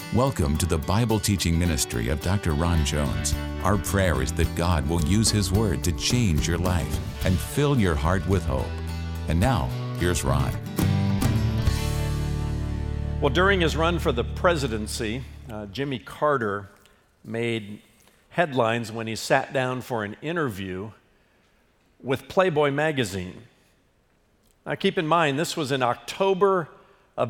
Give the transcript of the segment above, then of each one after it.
Welcome to the Bible teaching ministry of Dr. Ron Jones. Our prayer is that God will use His Word to change your life and fill your heart with hope. And now, here's Ron. Well, during his run for the presidency, Jimmy Carter made headlines when he sat down for an interview with Playboy magazine. Now, keep in mind, this was in October of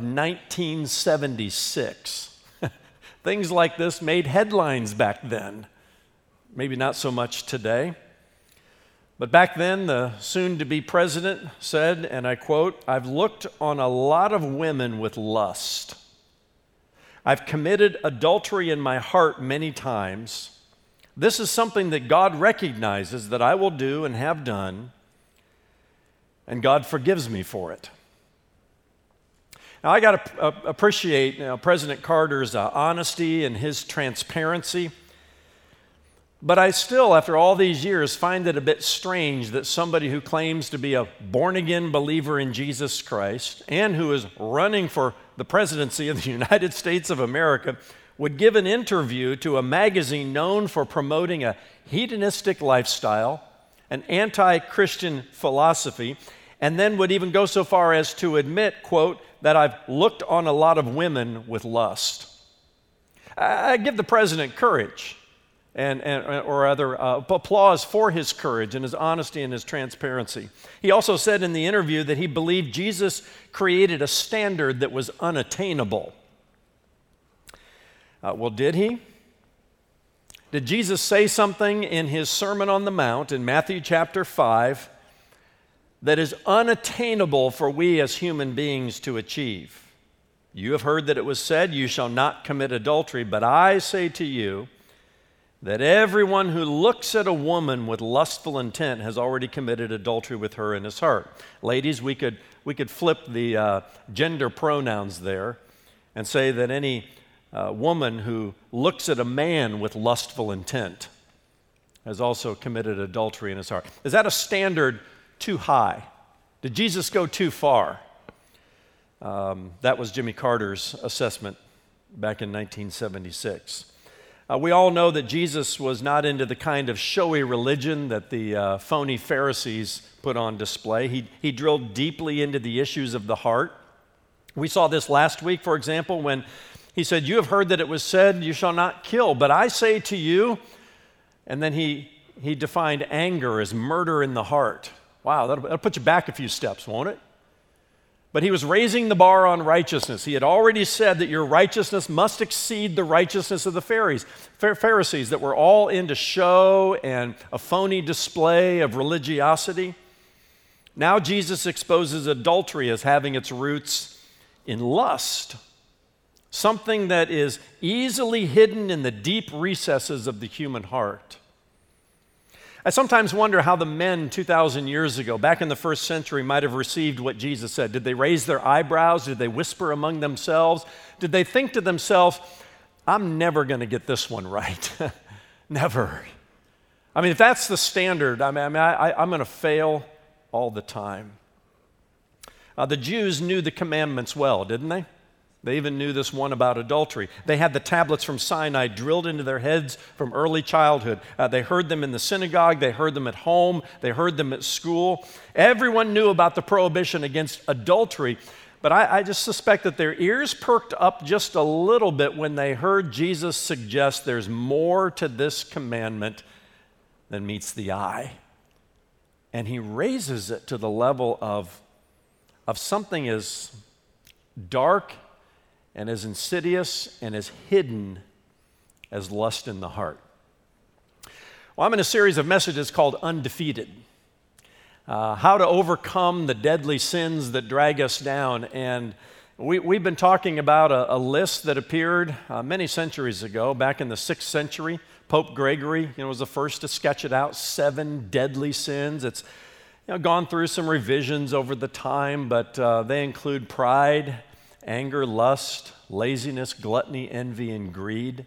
1976. Things like this made headlines back then. Maybe not so much today. But back then, the soon-to-be president said, and I quote, "I've looked on a lot of women with lust. I've committed adultery in my heart many times. This is something that God recognizes that I will do and have done, and God forgives me for it." Now, I got to appreciate President Carter's honesty and his transparency, but I still, after all these years, find it a bit strange that somebody who claims to be a born-again believer in Jesus Christ and who is running for the presidency of the United States of America would give an interview to a magazine known for promoting a hedonistic lifestyle, an anti-Christian philosophy, and then would even go so far as to admit, quote, that I've looked on a lot of women with lust. I give the president courage or applause for his courage and his honesty and his transparency. He also said in the interview that he believed Jesus created a standard that was unattainable. Well, did he? Did Jesus say something in his Sermon on the Mount in Matthew chapter 5 that is unattainable for we as human beings to achieve? "You have heard that it was said, 'You shall not commit adultery,' but I say to you that everyone who looks at a woman with lustful intent has already committed adultery with her in his heart." Ladies, we could flip the gender pronouns there and say that any woman who looks at a man with lustful intent has also committed adultery in his heart. Is that a standard too high? Did Jesus go too far? That was Jimmy Carter's assessment back in 1976. We all know that Jesus was not into the kind of showy religion that the phony Pharisees put on display. He drilled deeply into the issues of the heart. We saw this last week, for example, when he said, "You have heard that it was said, 'You shall not kill,' but I say to you," and then he defined anger as murder in the heart. Wow, that'll put you back a few steps, won't it? But he was raising the bar on righteousness. He had already said that your righteousness must exceed the righteousness of the Pharisees that were all into show and a phony display of religiosity. Now Jesus exposes adultery as having its roots in lust, something that is easily hidden in the deep recesses of the human heart. I sometimes wonder how the men 2,000 years ago, back in the first century, might have received what Jesus said. Did they raise their eyebrows? Did they whisper among themselves? Did they think to themselves, "I'm never going to get this one right"? Never. I mean, if that's the standard, I'm going to fail all the time. The Jews knew the commandments well, didn't they? They even knew this one about adultery. They had the tablets from Sinai drilled into their heads from early childhood. They heard them in the synagogue. They heard them at home. They heard them at school. Everyone knew about the prohibition against adultery, but I just suspect that their ears perked up just a little bit when they heard Jesus suggest there's more to this commandment than meets the eye. And he raises it to the level of something as dark and as insidious and as hidden as lust in the heart. Well, I'm in a series of messages called Undefeated, how to overcome the deadly sins that drag us down. And we've been talking about a list that appeared many centuries ago, back in the 6th century. Pope Gregory was the first to sketch it out, 7 deadly sins. It's gone through some revisions over the time, but they include pride, anger, lust, laziness, gluttony, envy, and greed.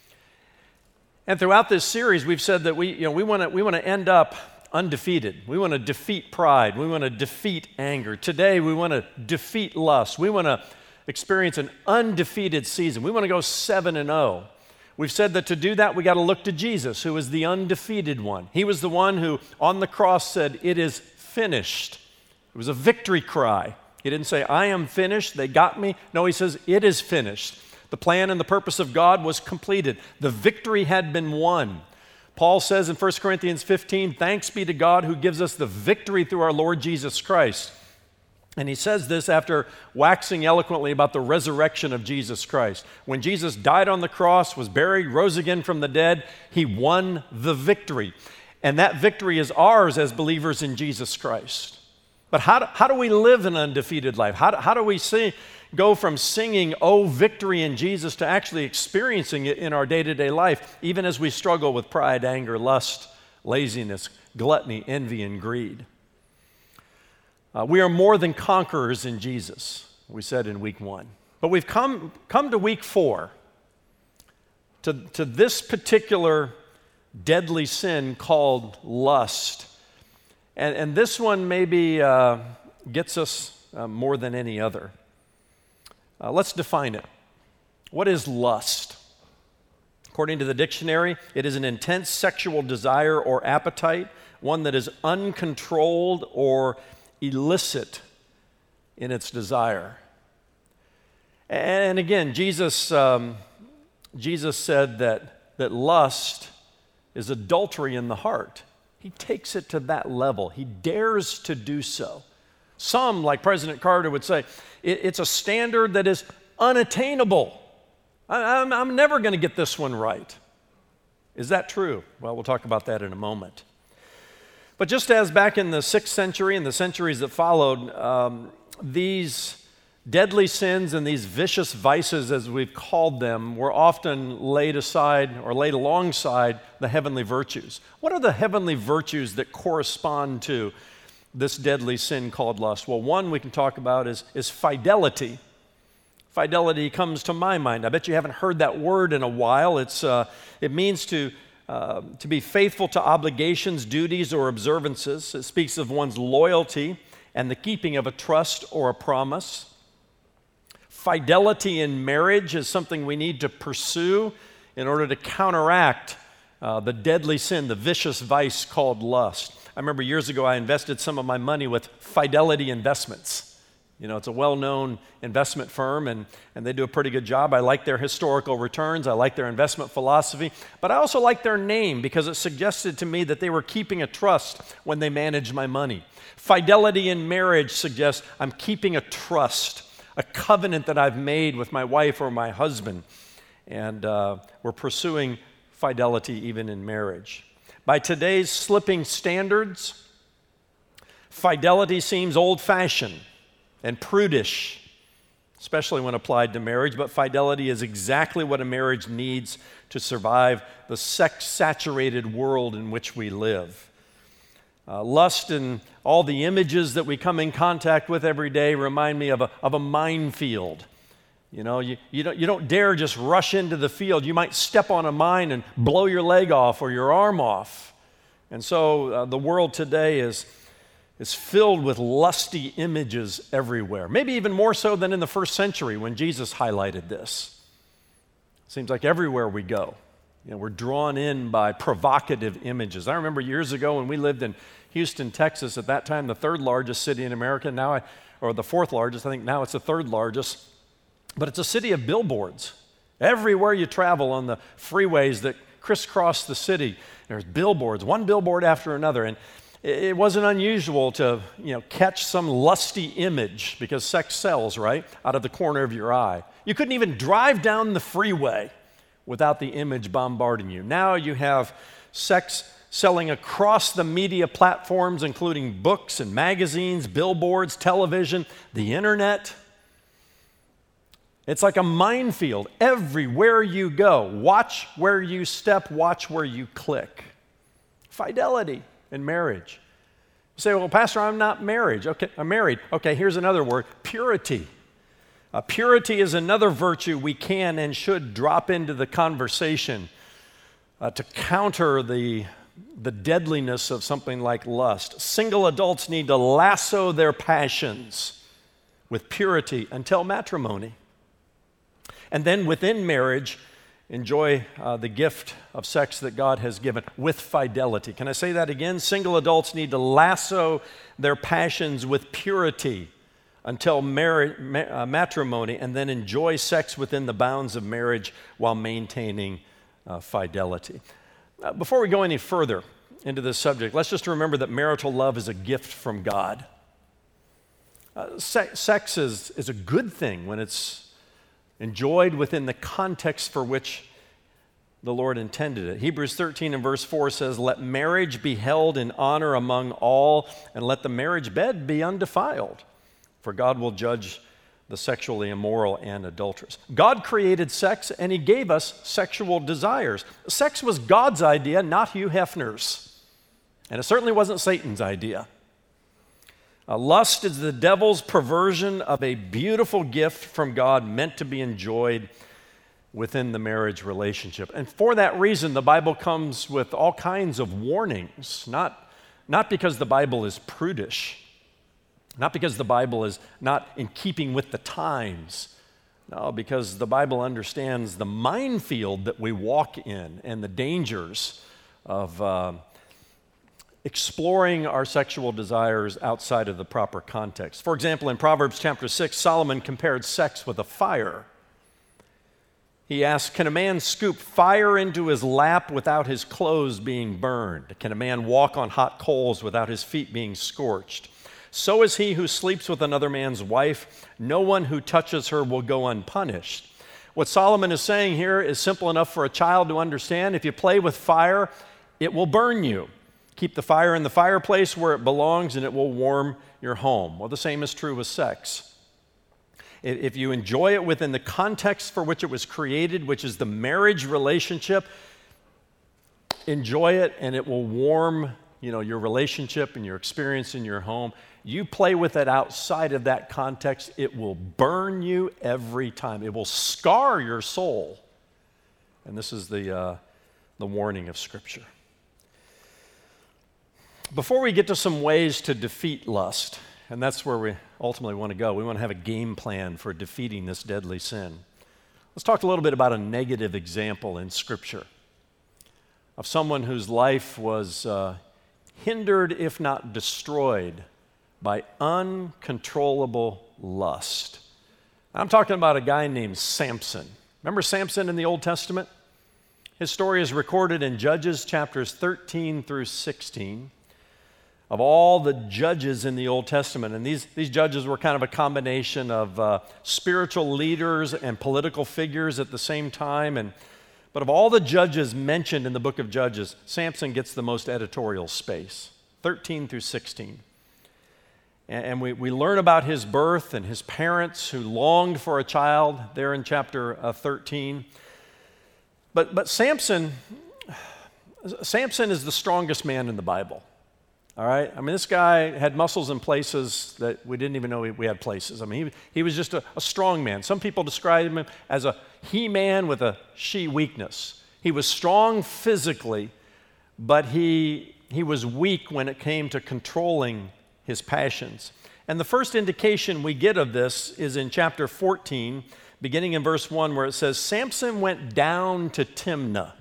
And throughout this series, we've said that we want to end up undefeated. We want to defeat pride. We want to defeat anger. Today, we want to defeat lust. We want to experience an undefeated season. We want to go 7-0. We've said that to do that, we got to look to Jesus, who is the undefeated one. He was the one who on the cross said, "It is finished." It was a victory cry. He didn't say, "I am finished, they got me." No, he says, "It is finished." The plan and the purpose of God was completed. The victory had been won. Paul says in 1 Corinthians 15, "Thanks be to God who gives us the victory through our Lord Jesus Christ." And he says this after waxing eloquently about the resurrection of Jesus Christ. When Jesus died on the cross, was buried, rose again from the dead, he won the victory. And that victory is ours as believers in Jesus Christ. But how do we live an undefeated life? How do we go from singing, "Oh, victory in Jesus," to actually experiencing it in our day-to-day life, even as we struggle with pride, anger, lust, laziness, gluttony, envy, and greed? We are more than conquerors in Jesus, we said in week 1. But we've come to week 4, to this particular deadly sin called lust. And this one maybe gets us more than any other. Let's define it. What is lust? According to the dictionary, it is an intense sexual desire or appetite, one that is uncontrolled or illicit in its desire. And again, Jesus said that lust is adultery in the heart. He takes it to that level. He dares to do so. Some, like President Carter, would say, it's a standard that is unattainable. I'm never going to get this one right. Is that true? Well, we'll talk about that in a moment. But just as back in the 6th century and the centuries that followed, these deadly sins and these vicious vices, as we've called them, were often laid aside or laid alongside the heavenly virtues. What are the heavenly virtues that correspond to this deadly sin called lust? Well, one we can talk about is fidelity. Fidelity comes to my mind. I bet you haven't heard that word in a while. It means to be faithful to obligations, duties, or observances. It speaks of one's loyalty and the keeping of a trust or a promise. Fidelity in marriage is something we need to pursue in order to counteract the deadly sin, the vicious vice called lust. I remember years ago I invested some of my money with Fidelity Investments. You know, it's a well-known investment firm, and they do a pretty good job. I like their historical returns. I like their investment philosophy. But I also like their name because it suggested to me that they were keeping a trust when they managed my money. Fidelity in marriage suggests I'm keeping a trust, a covenant that I've made with my wife or my husband. And we're pursuing fidelity even in marriage. By today's slipping standards, fidelity seems old-fashioned and prudish, especially when applied to marriage, but fidelity is exactly what a marriage needs to survive the sex-saturated world in which we live. Lust and all the images that we come in contact with every day remind me of a minefield. You know, you don't dare just rush into the field. You might step on a mine and blow your leg off or your arm off. And so the world today is filled with lusty images everywhere, maybe even more so than in the first century when Jesus highlighted this. It seems like everywhere we go, we're drawn in by provocative images. I remember years ago when we lived in Houston, Texas, at that time the 3rd largest city in America, or the 4th largest, I think now it's the 3rd largest, but it's a city of billboards. Everywhere you travel on the freeways that crisscross the city, there's billboards, one billboard after another, and it wasn't unusual to, catch some lusty image, because sex sells, right, out of the corner of your eye. You couldn't even drive down the freeway without the image bombarding you. Now you have sex selling across the media platforms, including books and magazines, billboards, television, the internet. It's like a minefield everywhere you go. Watch where you step, watch where you click. Fidelity in marriage. You say, well, Pastor, I'm not married. Okay, I'm married. Okay, here's another word, purity. Purity is another virtue we can and should drop into the conversation to counter the deadliness of something like lust. Single adults need to lasso their passions with purity until matrimony. And then within marriage, enjoy the gift of sex that God has given with fidelity. Can I say that again? Single adults need to lasso their passions with purity until matrimony, and then enjoy sex within the bounds of marriage while maintaining fidelity. Before we go any further into this subject, let's just remember that marital love is a gift from God. Sex is a good thing when it's enjoyed within the context for which the Lord intended it. Hebrews 13 and verse 4 says, "Let marriage be held in honor among all, and let the marriage bed be undefiled, for God will judge the sexually immoral and adulterous." God created sex, and He gave us sexual desires. Sex was God's idea, not Hugh Hefner's. And it certainly wasn't Satan's idea. Lust is the devil's perversion of a beautiful gift from God meant to be enjoyed within the marriage relationship. And for that reason, the Bible comes with all kinds of warnings, not because the Bible is prudish, not because the Bible is not in keeping with the times. No, because the Bible understands the minefield that we walk in and the dangers of exploring our sexual desires outside of the proper context. For example, in Proverbs chapter 6, Solomon compared sex with a fire. He asked, "Can a man scoop fire into his lap without his clothes being burned? Can a man walk on hot coals without his feet being scorched? So is he who sleeps with another man's wife. No one who touches her will go unpunished." What Solomon is saying here is simple enough for a child to understand. If you play with fire, it will burn you. Keep the fire in the fireplace where it belongs, and it will warm your home. Well, the same is true with sex. If you enjoy it within the context for which it was created, which is the marriage relationship, enjoy it, and it will warm, your relationship and your experience in your home. You play with it outside of that context, it will burn you every time. It will scar your soul. And this is the warning of Scripture. Before we get to some ways to defeat lust, and that's where we ultimately want to go, we want to have a game plan for defeating this deadly sin. Let's talk a little bit about a negative example in Scripture of someone whose life was hindered, if not destroyed, by uncontrollable lust. I'm talking about a guy named Samson. Remember Samson in the Old Testament? His story is recorded in Judges chapters 13 through 16. Of all the judges in the Old Testament, and these judges were kind of a combination of spiritual leaders and political figures at the same time. But of all the judges mentioned in the book of Judges, Samson gets the most editorial space, 13 through 16. And we learn about his birth and his parents who longed for a child there in chapter 13. But Samson is the strongest man in the Bible. All right? I mean, this guy had muscles in places that we didn't even know we had places. I mean, he was just a strong man. Some people describe him as a he-man with a she weakness. He was strong physically, but he was weak when it came to controlling his passions. And the first indication we get of this is in chapter 14, beginning in verse 1, where it says, "Samson went down to Timnah.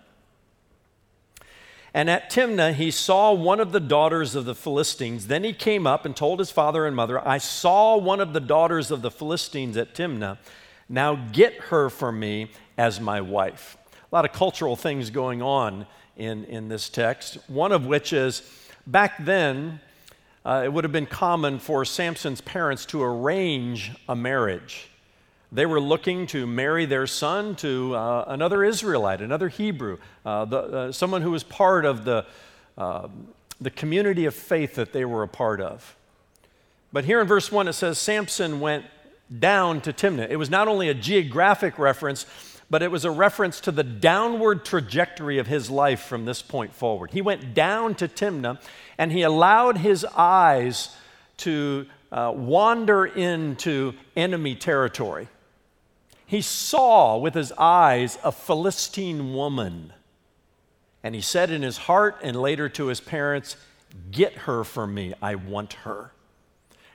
And at Timnah, he saw one of the daughters of the Philistines. Then he came up and told his father and mother, 'I saw one of the daughters of the Philistines at Timnah. Now get her for me as my wife.'" A lot of cultural things going on in this text, one of which is back then, it would have been common for Samson's parents to arrange a marriage. They were looking to marry their son to another Israelite, another Hebrew, someone who was part of the community of faith that they were a part of. But here in verse 1 it says Samson went down to Timnah. It was not only a geographic reference, but it was a reference to the downward trajectory of his life from this point forward. He went down to Timnah, and he allowed his eyes to wander into enemy territory. He saw with his eyes a Philistine woman, and he said in his heart and later to his parents, "Get her for me, I want her."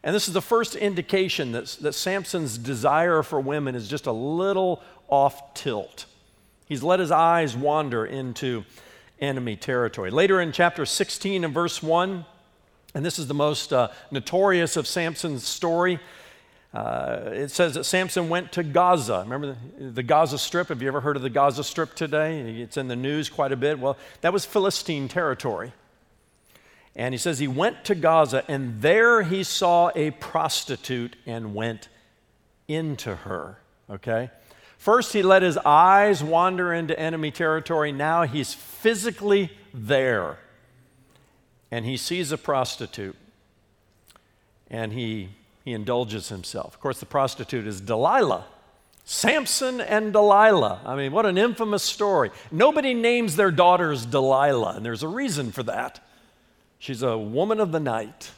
And this is the first indication that Samson's desire for women is just a little off tilt. He's let his eyes wander into enemy territory. Later in chapter 16 and verse 1, and this is the most notorious of Samson's story, it says that Samson went to Gaza. Remember the Gaza Strip? Have you ever heard of the Gaza Strip today? It's in the news quite a bit. Well, that was Philistine territory. And he says he went to Gaza, and there he saw a prostitute and went into her, okay? First, he let his eyes wander into enemy territory. Now he's physically there. And he sees a prostitute, and he indulges himself. Of course, the prostitute is Delilah. Samson and Delilah. I mean, what an infamous story. Nobody names their daughters Delilah, and there's a reason for that. She's a woman of the night.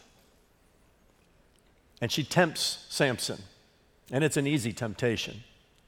And she tempts Samson, and it's an easy temptation.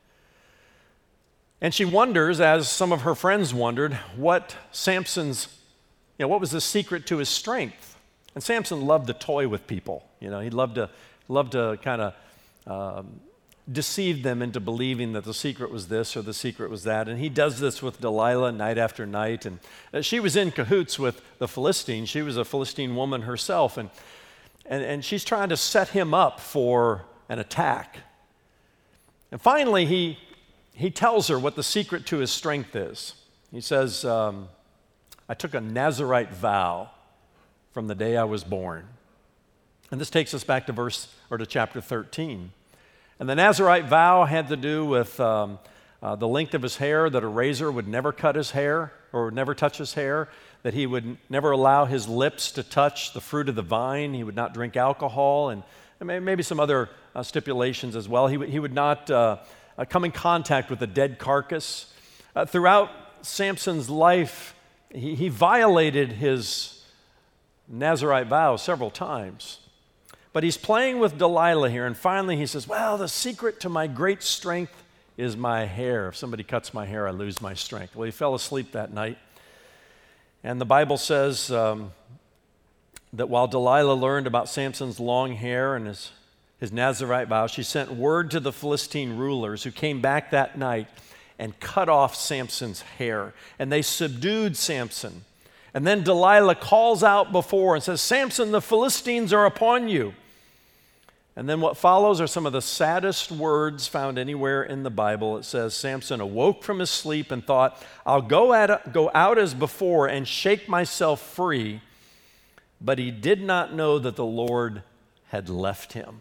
And she wonders, as some of her friends wondered, what was the secret to his strength? And Samson loved to toy with people. He loved to kind of deceive them into believing that the secret was this or the secret was that. And he does this with Delilah night after night. And she was in cahoots with the Philistines. She was a Philistine woman herself. And she's trying to set him up for an attack. And finally, he tells her what the secret to his strength is. He says, I took a Nazirite vow from the day I was born. And this takes us back to chapter 13. And the Nazirite vow had to do with the length of his hair, that a razor would never cut his hair or would never touch his hair, that he would never allow his lips to touch the fruit of the vine, he would not drink alcohol, and maybe some other stipulations as well. He would not come in contact with a dead carcass. Throughout Samson's life, he violated his Nazirite vow several times. But he's playing with Delilah here, and finally he says, well, the secret to my great strength is my hair. If somebody cuts my hair, I lose my strength. Well, he fell asleep that night. And the Bible says that while Delilah learned about Samson's long hair and his Nazirite vow, she sent word to the Philistine rulers who came back that night and cut off Samson's hair. And they subdued Samson. And then Delilah calls out before and says, Samson, the Philistines are upon you. And then what follows are some of the saddest words found anywhere in the Bible. It says, Samson awoke from his sleep and thought, I'll go out as before and shake myself free. But he did not know that the Lord had left him.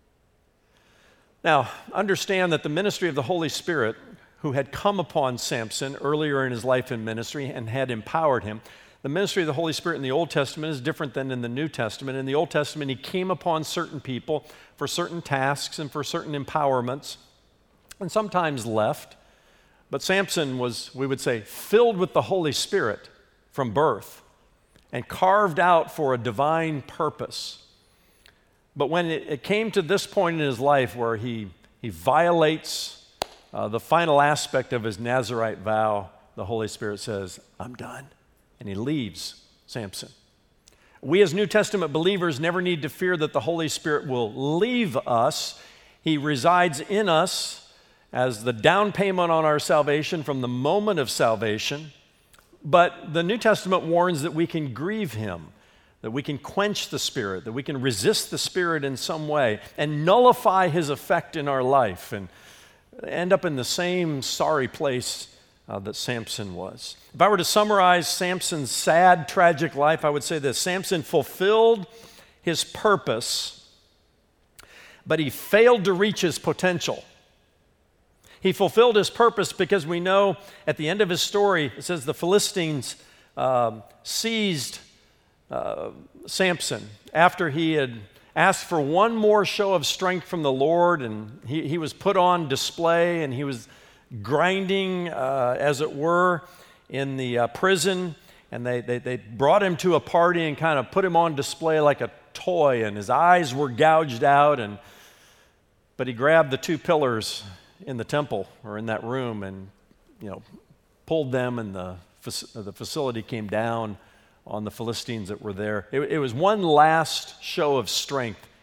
Now, understand that the ministry of the Holy Spirit, who had come upon Samson earlier in his life and ministry and had empowered him, the ministry of the Holy Spirit in the Old Testament is different than in the New Testament. In the Old Testament, he came upon certain people for certain tasks and for certain empowerments, and sometimes left. But Samson was, we would say, filled with the Holy Spirit from birth and carved out for a divine purpose. But when it came to this point in his life where he violates the final aspect of his Nazirite vow, the Holy Spirit says, I'm done. And he leaves Samson. We as New Testament believers never need to fear that the Holy Spirit will leave us. He resides in us as the down payment on our salvation from the moment of salvation. But the New Testament warns that we can grieve him, that we can quench the Spirit, that we can resist the Spirit in some way and nullify his effect in our life and end up in the same sorry place that Samson was. If I were to summarize Samson's sad, tragic life, I would say this: Samson fulfilled his purpose, but he failed to reach his potential. He fulfilled his purpose because we know at the end of his story, it says the Philistines seized Samson after he had asked for one more show of strength from the Lord, and he was put on display, and he was grinding, as it were, in the prison, and they brought him to a party and kind of put him on display like a toy, and his eyes were gouged out, but he grabbed the two pillars in the temple or in that room and pulled them, and the facility came down on the Philistines that were there. It was one last show of strength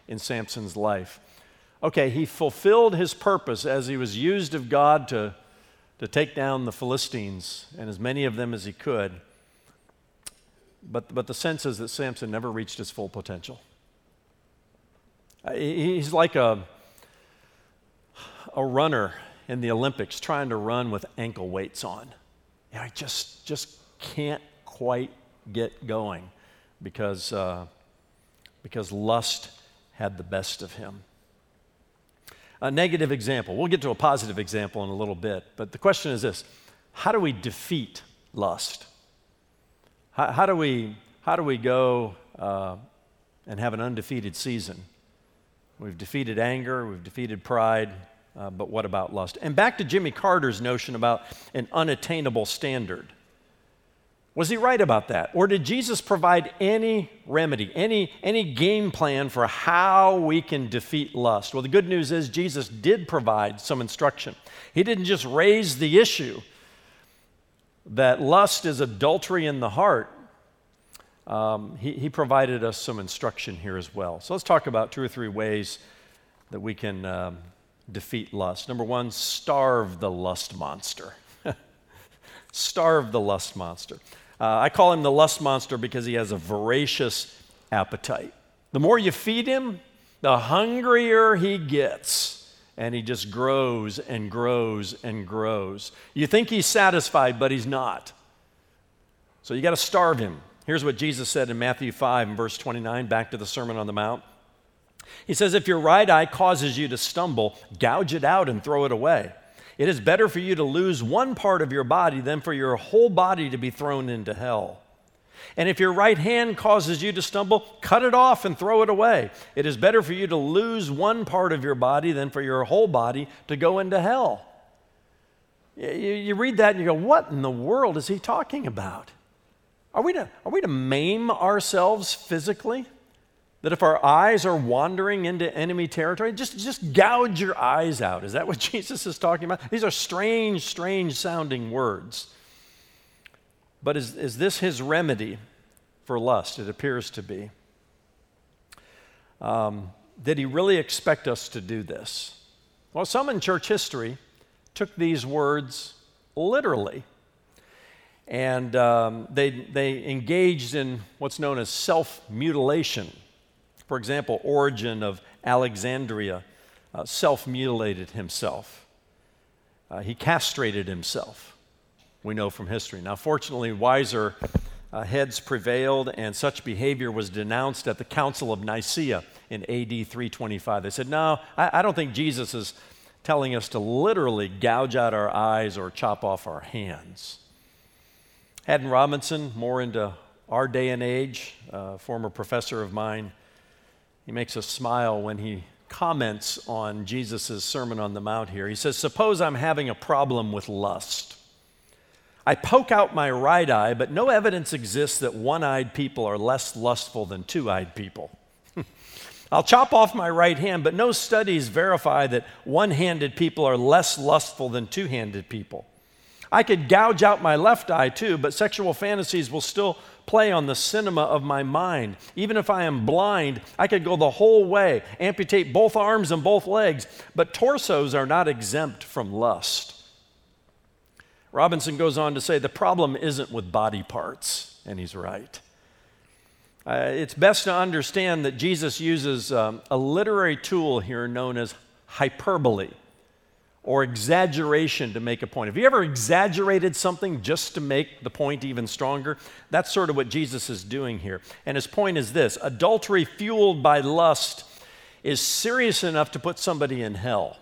in Samson's life. Okay, he fulfilled his purpose as he was used of God to take down the Philistines, and as many of them as he could. But the sense is that Samson never reached his full potential. He's like a runner in the Olympics trying to run with ankle weights on. I just can't quite get going because lust had the best of him. A negative example. We'll get to a positive example in a little bit, but the question is this: how do we defeat lust? How do we go and have an undefeated season? We've defeated anger, we've defeated pride, but what about lust? And back to Jimmy Carter's notion about an unattainable standard. Was he right about that? Or did Jesus provide any remedy, any game plan for how we can defeat lust? Well, the good news is Jesus did provide some instruction. He didn't just raise the issue that lust is adultery in the heart. He provided us some instruction here as well. So let's talk about 2 or 3 ways that we can defeat lust. Number 1, starve the lust monster. Starve the lust monster. I call him the lust monster because he has a voracious appetite. The more you feed him, the hungrier he gets, and he just grows and grows and grows. You think he's satisfied, but he's not. So you got to starve him. Here's what Jesus said in Matthew 5 and verse 29, back to the Sermon on the Mount. He says, if your right eye causes you to stumble, gouge it out and throw it away. It is better for you to lose one part of your body than for your whole body to be thrown into hell. And if your right hand causes you to stumble, cut it off and throw it away. It is better for you to lose one part of your body than for your whole body to go into hell. You read that and you go, what in the world is he talking about? Are we to maim ourselves physically? That if our eyes are wandering into enemy territory, just gouge your eyes out. Is that what Jesus is talking about? These are strange sounding words. But is this his remedy for lust? It appears to be. Did he really expect us to do this? Well, some in church history took these words literally. And they engaged in what's known as self-mutilation. For example, Origen of Alexandria self-mutilated himself. He castrated himself, we know from history. Now, fortunately, wiser heads prevailed, and such behavior was denounced at the Council of Nicaea in AD 325. They said, no, I don't think Jesus is telling us to literally gouge out our eyes or chop off our hands. Haddon Robinson, more into our day and age, former professor of mine, he makes us smile when he comments on Jesus' Sermon on the Mount here. He says, suppose I'm having a problem with lust. I poke out my right eye, but no evidence exists that one-eyed people are less lustful than two-eyed people. I'll chop off my right hand, but no studies verify that one-handed people are less lustful than two-handed people. I could gouge out my left eye too, but sexual fantasies will still play on the cinema of my mind. Even if I am blind, I could go the whole way, amputate both arms and both legs, but torsos are not exempt from lust. Robinson goes on to say the problem isn't with body parts, and he's right. It's best to understand that Jesus uses a literary tool here known as hyperbole, or exaggeration to make a point. Have you ever exaggerated something just to make the point even stronger? That's sort of what Jesus is doing here. And his point is this: adultery fueled by lust is serious enough to put somebody in hell.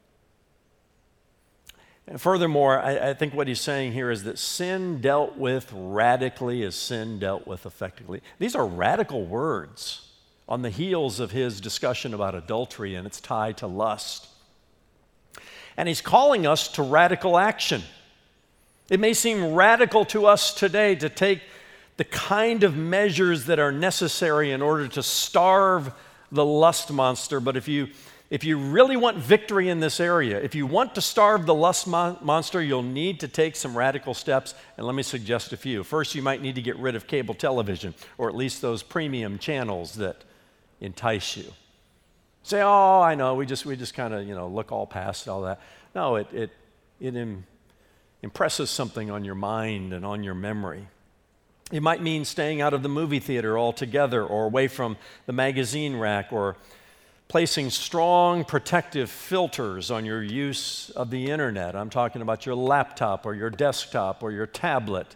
And furthermore, I think what he's saying here is that sin dealt with radically is sin dealt with effectively. These are radical words on the heels of his discussion about adultery and its tie to lust. And he's calling us to radical action. It may seem radical to us today to take the kind of measures that are necessary in order to starve the lust monster, but if you really want victory in this area, if you want to starve the lust monster, you'll need to take some radical steps, and let me suggest a few. First, you might need to get rid of cable television, or at least those premium channels that entice you. Say, oh, I know, we just kind of, look all past all that. No, it impresses something on your mind and on your memory. It might mean staying out of the movie theater altogether, or away from the magazine rack, or placing strong protective filters on your use of the internet. I'm talking about your laptop or your desktop or your tablet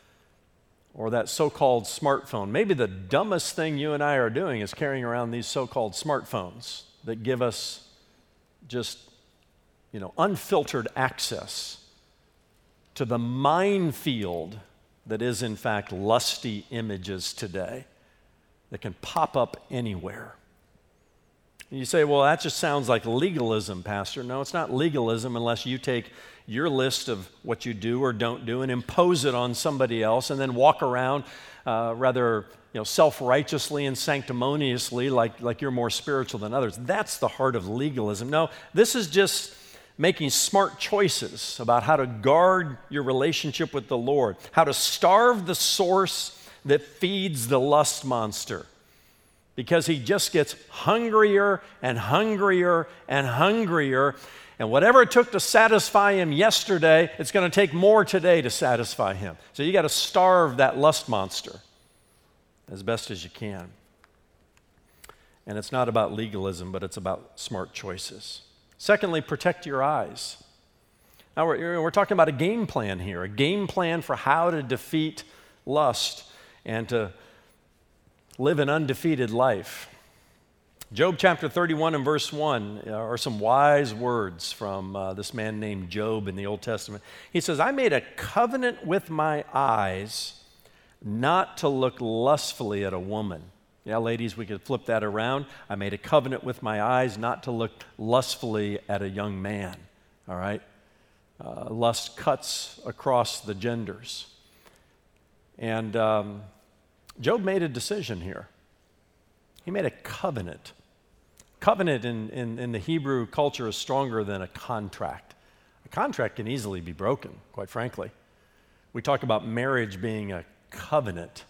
or that so-called smartphone. Maybe the dumbest thing you and I are doing is carrying around these so-called smartphones that give us just, unfiltered access to the minefield that is, in fact, lusty images today that can pop up anywhere. And you say, well, that just sounds like legalism, Pastor. No, it's not legalism unless you take your list of what you do or don't do and impose it on somebody else and then walk around rather self-righteously and sanctimoniously like you're more spiritual than others. That's the heart of legalism. No, this is just making smart choices about how to guard your relationship with the Lord, how to starve the source that feeds the lust monster, because he just gets hungrier and hungrier and hungrier, and whatever it took to satisfy him yesterday, it's going to take more today to satisfy him. So you got to starve that lust monster as best as you can. And it's not about legalism, but it's about smart choices. Secondly, protect your eyes. Now we're talking about a game plan here, a game plan for how to defeat lust and to live an undefeated life. Job chapter 31 and verse 1 are some wise words from this man named Job in the Old Testament. He says, I made a covenant with my eyes not to look lustfully at a woman. Yeah, ladies, we could flip that around. I made a covenant with my eyes not to look lustfully at a young man. All right? Lust cuts across the genders. And Job made a decision here. He made a covenant. Covenant in the Hebrew culture is stronger than a contract. A contract can easily be broken, quite frankly. We talk about marriage being a covenant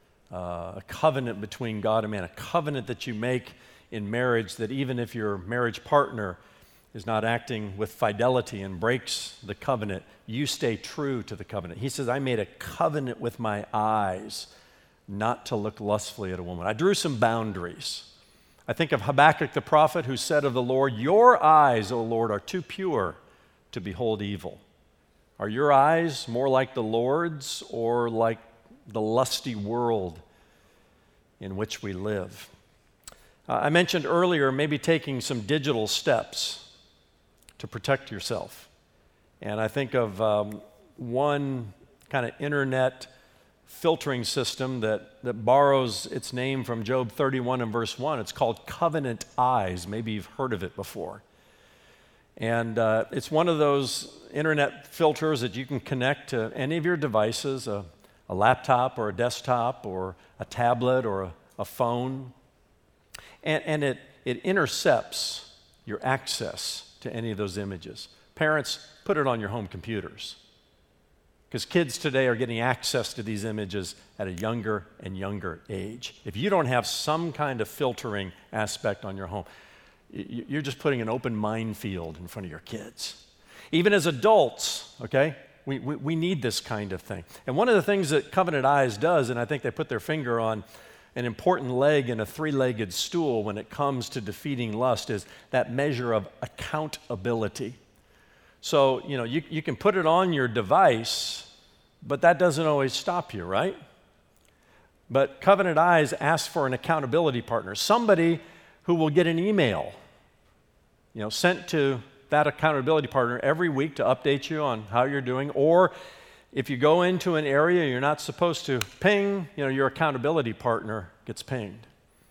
between God and man, a covenant that you make in marriage that even if your marriage partner is not acting with fidelity and breaks the covenant, you stay true to the covenant. He says, I made a covenant with my eyes not to look lustfully at a woman. I drew some boundaries. I think of Habakkuk the prophet who said of the Lord, your eyes, O Lord, are too pure to behold evil. Are your eyes more like the Lord's or like the lusty world in which we live? I mentioned earlier maybe taking some digital steps to protect yourself. And I think of one kind of internet filtering system that borrows its name from Job 31 and verse 1. It's called Covenant Eyes. Maybe you've heard of it before. And it's one of those internet filters that you can connect to any of your devices, a laptop or a desktop or a tablet or a phone. And it intercepts your access to any of those images. Parents, put it on your home computers. Because kids today are getting access to these images at a younger and younger age. If you don't have some kind of filtering aspect on your home, you're just putting an open minefield in front of your kids. Even as adults, okay, we need this kind of thing. And one of the things that Covenant Eyes does, and I think they put their finger on an important leg in a three-legged stool when it comes to defeating lust, is that measure of accountability. So, you can put it on your device, but that doesn't always stop you, right? But Covenant Eyes asks for an accountability partner, somebody who will get an email, sent to that accountability partner every week to update you on how you're doing. Or if you go into an area you're not supposed to ping, your accountability partner gets pinged.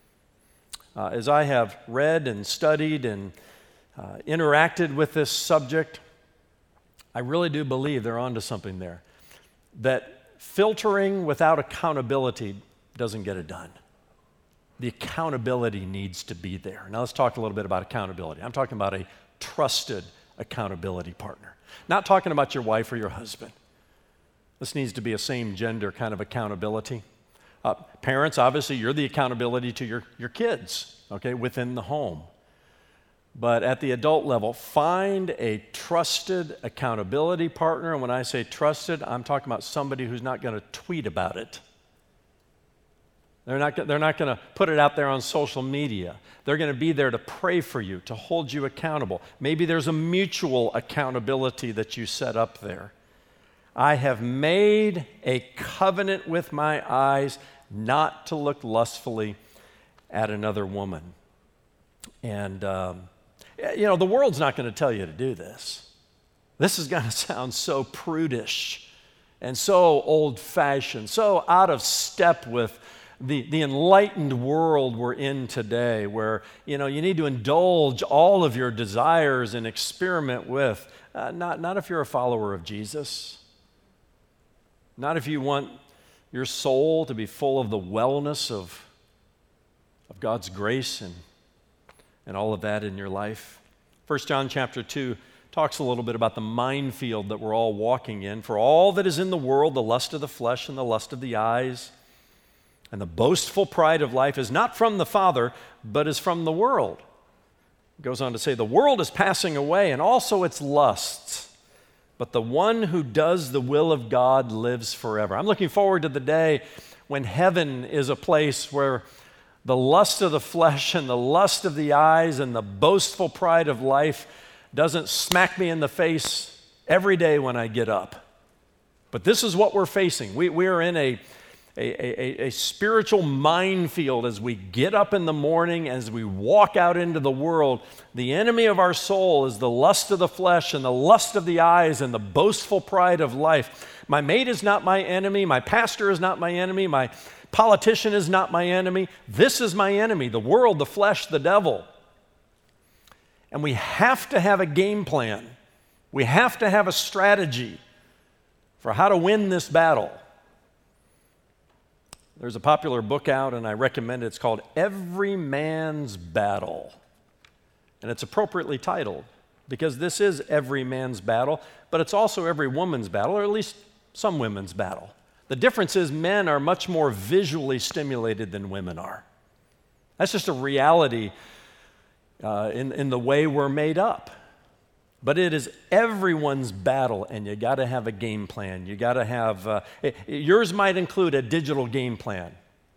As I have read and studied and interacted with this subject, I really do believe they're onto something there. That filtering without accountability doesn't get it done. The accountability needs to be there. Now let's talk a little bit about accountability. I'm talking about a trusted accountability partner. Not talking about your wife or your husband. This needs to be a same gender kind of accountability. Parents, obviously, you're the accountability to your kids, okay, within the home. But at the adult level, find a trusted accountability partner. And when I say trusted, I'm talking about somebody who's not going to tweet about it. They're not going to put it out there on social media. They're going to be there to pray for you, to hold you accountable. Maybe there's a mutual accountability that you set up there. I have made a covenant with my eyes not to look lustfully at another woman. And, the world's not going to tell you to do this. This is going to sound so prudish and so old-fashioned, so out of step with the enlightened world we're in today, where you need to indulge all of your desires and experiment with. Not if you're a follower of Jesus. Not if you want your soul to be full of the wellness of God's grace and all of that in your life. 1 John chapter 2 talks a little bit about the minefield that we're all walking in. For all that is in the world, the lust of the flesh and the lust of the eyes, and the boastful pride of life is not from the Father, but is from the world. It goes on to say, the world is passing away, and also its lusts. But the one who does the will of God lives forever. I'm looking forward to the day when heaven is a place where the lust of the flesh and the lust of the eyes and the boastful pride of life doesn't smack me in the face every day when I get up. But this is what we're facing. We are in a spiritual minefield as we get up in the morning, as we walk out into the world. The enemy of our soul is the lust of the flesh and the lust of the eyes and the boastful pride of life. My mate is not my enemy. My pastor is not my enemy. My politician is not my enemy. This is my enemy, the world, the flesh, the devil. And we have to have a game plan. We have to have a strategy for how to win this battle. There's a popular book out, and I recommend it. It's called Every Man's Battle. And it's appropriately titled because this is every man's battle, but it's also every woman's battle, or at least some women's battle. The difference is men are much more visually stimulated than women are. That's just a reality in the way we're made up. But it is everyone's battle, and you got to have a game plan. You got to have, yours might include a digital game plan.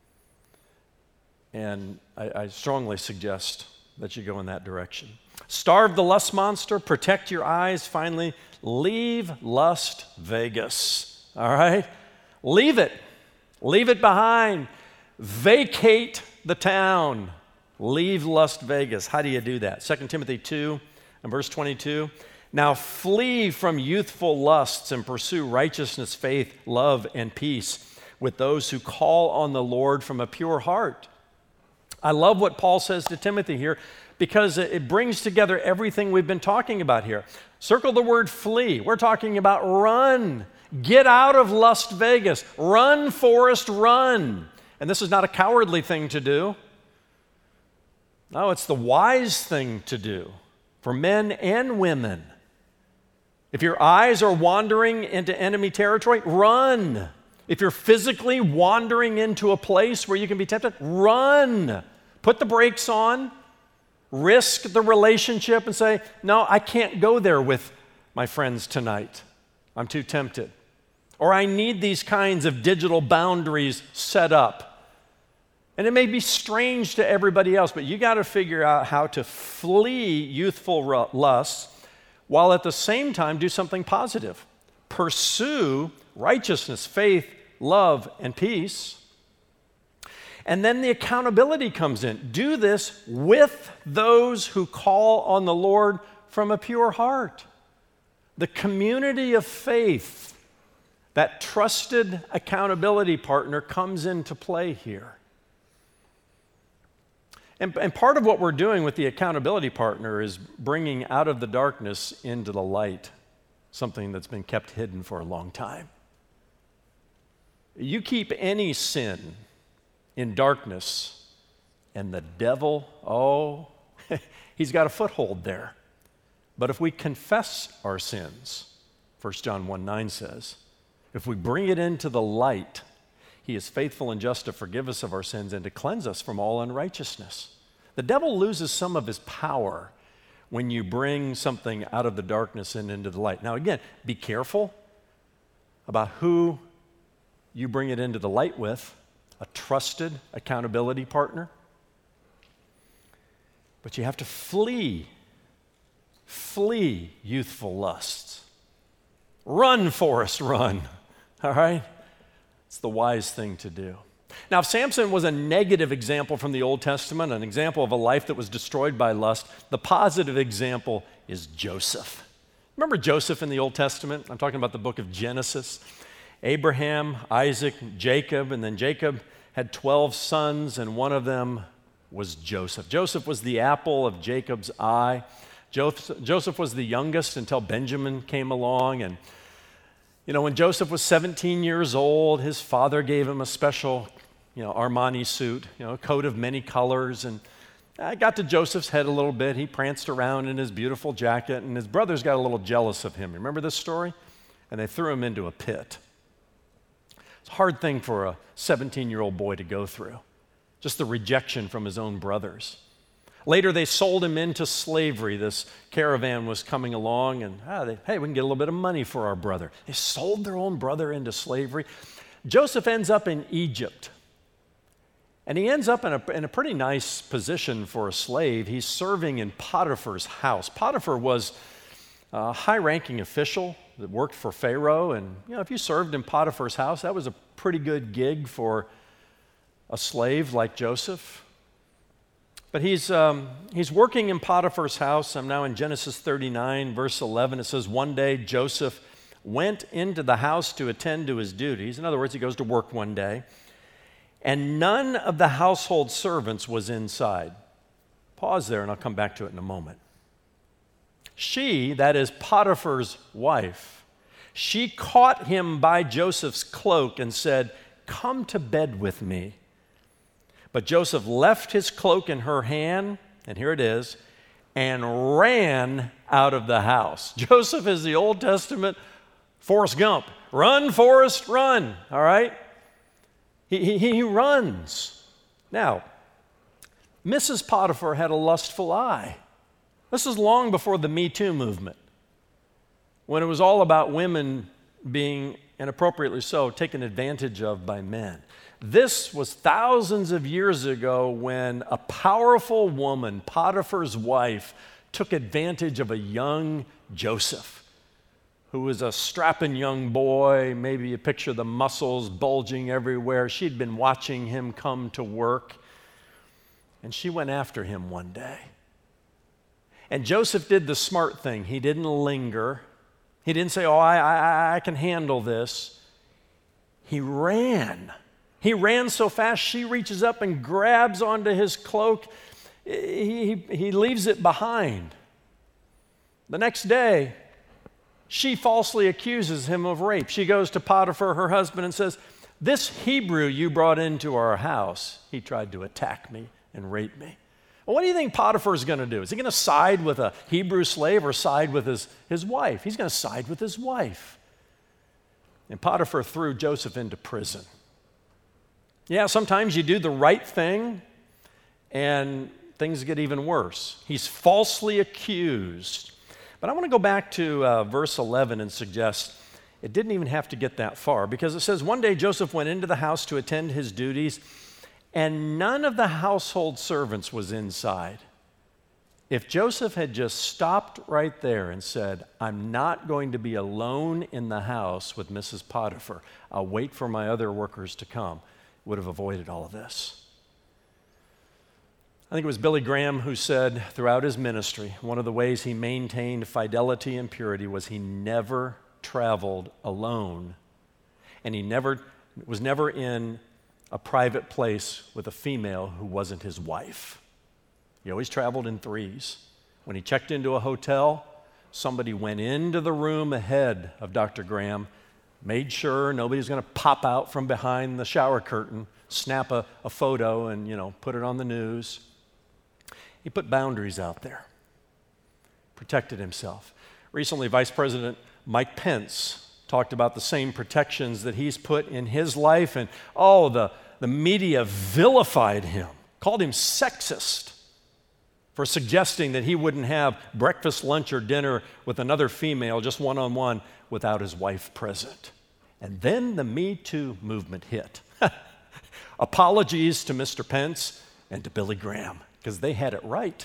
And I strongly suggest that you go in that direction. Starve the lust monster, protect your eyes. Finally, leave Lust Vegas, all right? Leave it. Leave it behind. Vacate the town. Leave Lust Vegas. How do you do that? 2 Timothy 2. And verse 22, now flee from youthful lusts and pursue righteousness, faith, love, and peace with those who call on the Lord from a pure heart. I love what Paul says to Timothy here because it brings together everything we've been talking about here. Circle the word flee. We're talking about run. Get out of Lust Vegas. Run, Forrest, run. And this is not a cowardly thing to do. No, it's the wise thing to do. For men and women. If your eyes are wandering into enemy territory, run. If you're physically wandering into a place where you can be tempted, run. Put the brakes on. Risk the relationship and say, no, I can't go there with my friends tonight. I'm too tempted. Or I need these kinds of digital boundaries set up. And it may be strange to everybody else, but you got to figure out how to flee youthful lusts while at the same time do something positive. Pursue righteousness, faith, love, and peace. And then the accountability comes in. Do this with those who call on the Lord from a pure heart. The community of faith, that trusted accountability partner, comes into play here. And part of what we're doing with the accountability partner is bringing out of the darkness into the light something that's been kept hidden for a long time. You keep any sin in darkness, and the devil, he's got a foothold there. But if we confess our sins, 1 John 1:9 says, if we bring it into the light, he is faithful and just to forgive us of our sins and to cleanse us from all unrighteousness. The devil loses some of his power when you bring something out of the darkness and into the light. Now, again, be careful about who you bring it into the light with, a trusted accountability partner. But you have to flee youthful lusts. Run, Forrest, run. All right? It's the wise thing to do. Now, if Samson was a negative example from the Old Testament, an example of a life that was destroyed by lust, the positive example is Joseph. Remember Joseph in the Old Testament? I'm talking about the book of Genesis. Abraham, Isaac, Jacob, and then Jacob had 12 sons, and one of them was Joseph. Joseph was the apple of Jacob's eye. Joseph was the youngest until Benjamin came along, and when Joseph was 17 years old, his father gave him a special, Armani suit, a coat of many colors, and I got to Joseph's head a little bit. He pranced around in his beautiful jacket, and his brothers got a little jealous of him. Remember this story? And they threw him into a pit. It's a hard thing for a 17-year-old boy to go through, just the rejection from his own brothers. Later, they sold him into slavery. This caravan was coming along, and hey, we can get a little bit of money for our brother. They sold their own brother into slavery. Joseph ends up in Egypt, and he ends up in a pretty nice position for a slave. He's serving in Potiphar's house. Potiphar was a high-ranking official that worked for Pharaoh, and if you served in Potiphar's house, that was a pretty good gig for a slave like Joseph. But he's working in Potiphar's house. I'm now in Genesis 39, verse 11. It says, one day Joseph went into the house to attend to his duties. In other words, he goes to work one day, and none of the household servants was inside. Pause there, and I'll come back to it in a moment. She, that is Potiphar's wife, she caught him by Joseph's cloak and said, "Come to bed with me." But Joseph left his cloak in her hand, and here it is, and ran out of the house. Joseph is the Old Testament Forrest Gump. Run, Forrest, run, all right? He runs. Now, Mrs. Potiphar had a lustful eye. This is long before the Me Too movement, when it was all about women being, inappropriately so, taken advantage of by men. This was thousands of years ago when a powerful woman, Potiphar's wife, took advantage of a young Joseph, who was a strapping young boy. Maybe you picture the muscles bulging everywhere. She'd been watching him come to work, and she went after him one day. And Joseph did the smart thing. He didn't linger. He didn't say, I can handle this. He ran. He ran so fast, she reaches up and grabs onto his cloak. He leaves it behind. The next day, she falsely accuses him of rape. She goes to Potiphar, her husband, and says, "This Hebrew you brought into our house, he tried to attack me and rape me." Well, what do you think Potiphar's going to do? Is he going to side with a Hebrew slave or side with his wife? He's going to side with his wife. And Potiphar threw Joseph into prison. Yeah, sometimes you do the right thing and things get even worse. He's falsely accused. But I want to go back to verse 11 and suggest it didn't even have to get that far, because it says, one day Joseph went into the house to attend his duties, and none of the household servants was inside. If Joseph had just stopped right there and said, "I'm not going to be alone in the house with Mrs. Potiphar. I'll wait for my other workers to come," would have avoided all of this. I think it was Billy Graham who said throughout his ministry, one of the ways he maintained fidelity and purity was he never traveled alone, and he was never in a private place with a female who wasn't his wife. He always traveled in threes. When he checked into a hotel, somebody went into the room ahead of Dr. Graham, made sure nobody's going to pop out from behind the shower curtain, snap a photo and, put it on the news. He put boundaries out there, protected himself. Recently, Vice President Mike Pence talked about the same protections that he's put in his life, and the media vilified him, called him sexist. for suggesting that he wouldn't have breakfast, lunch, or dinner with another female, just one-on-one, without his wife present. And then the Me Too movement hit. Apologies to Mr. Pence and to Billy Graham, because they had it right.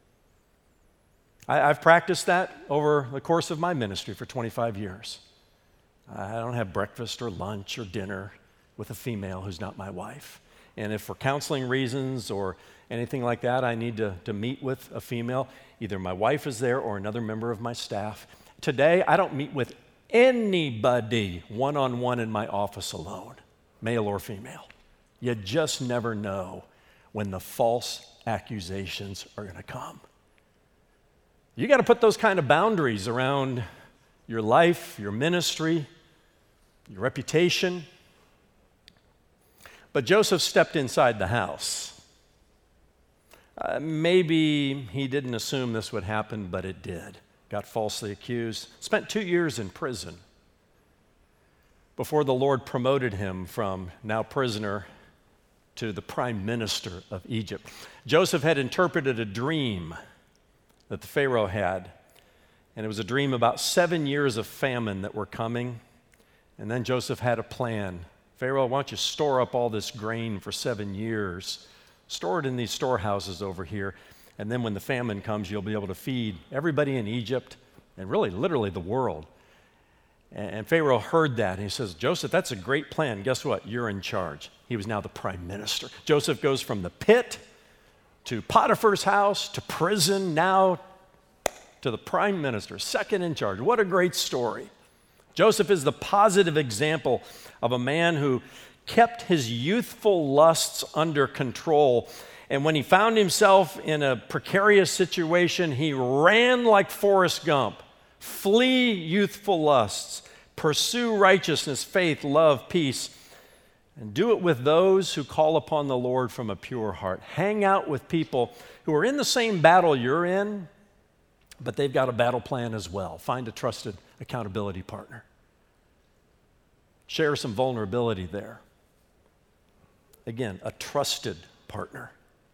I've practiced that over the course of my ministry for 25 years. I don't have breakfast or lunch or dinner with a female who's not my wife. And if for counseling reasons or anything like that, I need to meet with a female, either my wife is there or another member of my staff. Today, I don't meet with anybody one-on-one in my office alone, male or female. You just never know when the false accusations are going to come. You got to put those kind of boundaries around your life, your ministry, your reputation. But Joseph stepped inside the house. Maybe he didn't assume this would happen, but it did. Got falsely accused, spent 2 years in prison before the Lord promoted him from now prisoner to the prime minister of Egypt. Joseph had interpreted a dream that the Pharaoh had, and it was a dream about 7 years of famine that were coming. And then Joseph had a plan. Pharaoh, why don't you store up all this grain for 7 years? Store it in these storehouses over here, and then when the famine comes, you'll be able to feed everybody in Egypt and really, literally the world. And Pharaoh heard that, and he says, Joseph, that's a great plan. Guess what? You're in charge. He was now the prime minister. Joseph goes from the pit to Potiphar's house to prison, now to the prime minister, second in charge. What a great story. Joseph is the positive example of a man who kept his youthful lusts under control. And when he found himself in a precarious situation, he ran like Forrest Gump. Flee youthful lusts, pursue righteousness, faith, love, peace, and do it with those who call upon the Lord from a pure heart. Hang out with people who are in the same battle you're in, but they've got a battle plan as well. Find a trusted accountability partner. Share some vulnerability there. Again, a trusted partner.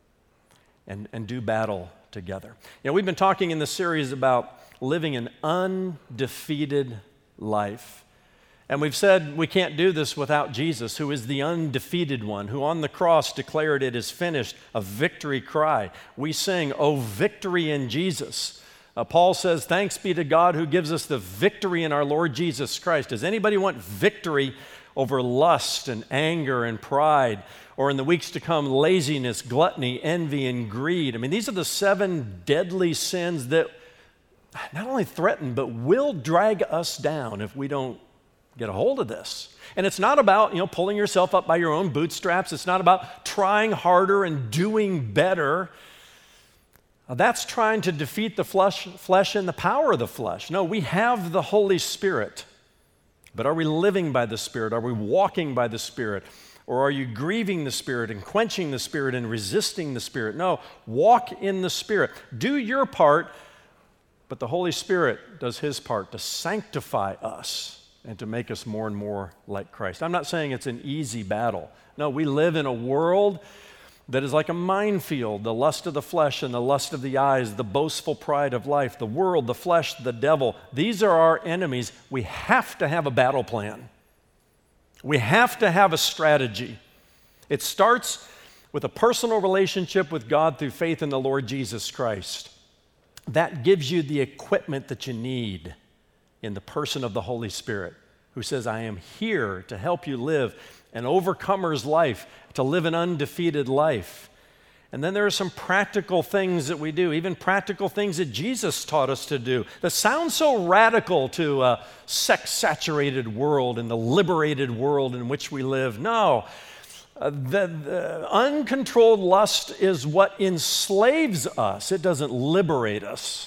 And do battle together. You know, we've been talking in this series about living an undefeated life. And we've said we can't do this without Jesus, who is the undefeated one, who on the cross declared it is finished, a victory cry. We sing, "Oh, victory in Jesus." Paul says, thanks be to God who gives us the victory in our Lord Jesus Christ. Does anybody want victory over lust and anger and pride, or in the weeks to come, laziness, gluttony, envy, and greed? I mean, these are the 7 deadly sins that not only threaten, but will drag us down if we don't get a hold of this. And it's not about, pulling yourself up by your own bootstraps. It's not about trying harder and doing better. That's trying to defeat the flesh and the power of the flesh. No, we have the Holy Spirit. But are we living by the Spirit? Are we walking by the Spirit? Or are you grieving the Spirit and quenching the Spirit and resisting the Spirit? No, walk in the Spirit. Do your part, but the Holy Spirit does His part to sanctify us and to make us more and more like Christ. I'm not saying it's an easy battle. No, we live in a world that is like a minefield, the lust of the flesh and the lust of the eyes, the boastful pride of life, the world, the flesh, the devil. These are our enemies. We have to have a battle plan. We have to have a strategy. It starts with a personal relationship with God through faith in the Lord Jesus Christ. That gives you the equipment that you need in the person of the Holy Spirit, who says, I am here to help you live an overcomer's life, to live an undefeated life. And then there are some practical things that we do, even practical things that Jesus taught us to do that sound so radical to a sex-saturated world and the liberated world in which we live. No, the uncontrolled lust is what enslaves us. It doesn't liberate us.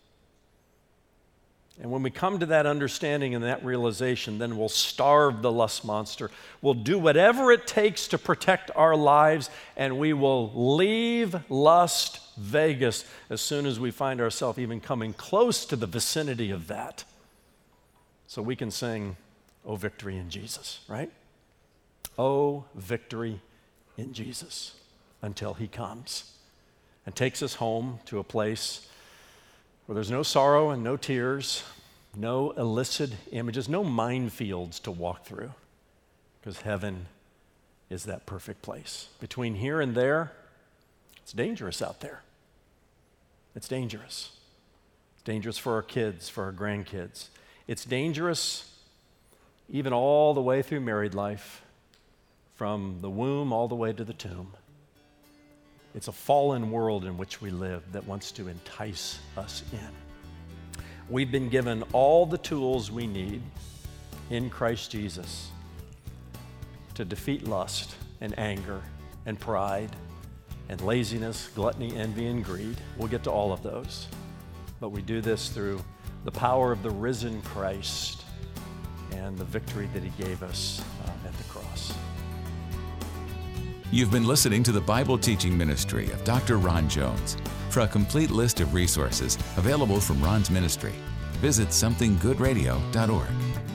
And when we come to that understanding and that realization, then we'll starve the lust monster. We'll do whatever it takes to protect our lives, and we will leave Lust Vegas as soon as we find ourselves even coming close to the vicinity of that. So we can sing, "Oh, victory in Jesus," right? Oh, victory in Jesus until He comes. and takes us home to a place where there's no sorrow and no tears, no illicit images, no minefields to walk through, because heaven is that perfect place. Between here and there, it's dangerous out there. It's dangerous. It's dangerous for our kids, for our grandkids. It's dangerous even all the way through married life, from the womb all the way to the tomb. It's a fallen world in which we live that wants to entice us in. We've been given all the tools we need in Christ Jesus to defeat lust and anger and pride and laziness, gluttony, envy, and greed. We'll get to all of those. But we do this through the power of the risen Christ and the victory that he gave us at the cross. You've been listening to the Bible teaching ministry of Dr. Ron Jones. For a complete list of resources available from Ron's ministry, visit somethinggoodradio.org.